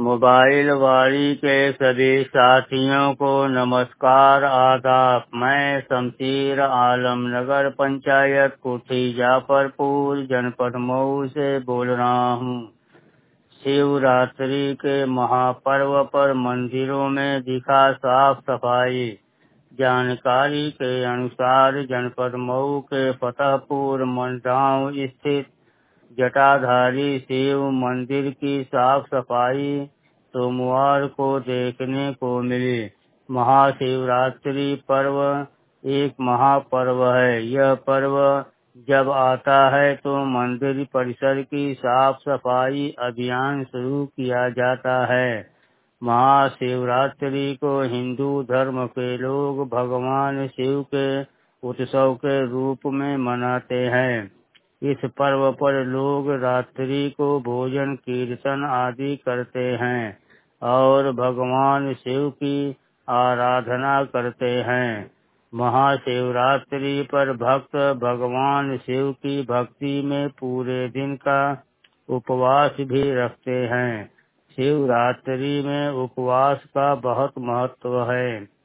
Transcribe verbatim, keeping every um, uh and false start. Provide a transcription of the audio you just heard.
Mobile वाली के सभी साथियों को नमस्कार आदाब। मैं शमशीर आलम नगर पंचायत कोठी जाफरपुर जनपद मऊ से बोल रहा हूँ। शिवरात्रि के महापर्व पर मंदिरों में दिखा साफ सफाई। जानकारी के अनुसार जनपद मऊ के फतेहपुर गांव स्थित जटाधारी शिव मंदिर की साफ सफाई सोमवार को देखने को मिली। महाशिवरात्रि पर्व एक महापर्व है। यह पर्व जब आता है तो मंदिर परिसर की साफ सफाई अभियान शुरू किया जाता है। महाशिवरात्रि को हिंदू धर्म के लोग भगवान शिव के उत्सव के रूप में मनाते हैं। इस पर्व पर लोग रात्रि को भोजन कीर्तन आदि करते हैं और भगवान शिव की आराधना करते हैं। महाशिवरात्रि पर भक्त भगवान शिव की भक्ति में पूरे दिन का उपवास भी रखते हैं। शिवरात्रि में उपवास का बहुत महत्व है।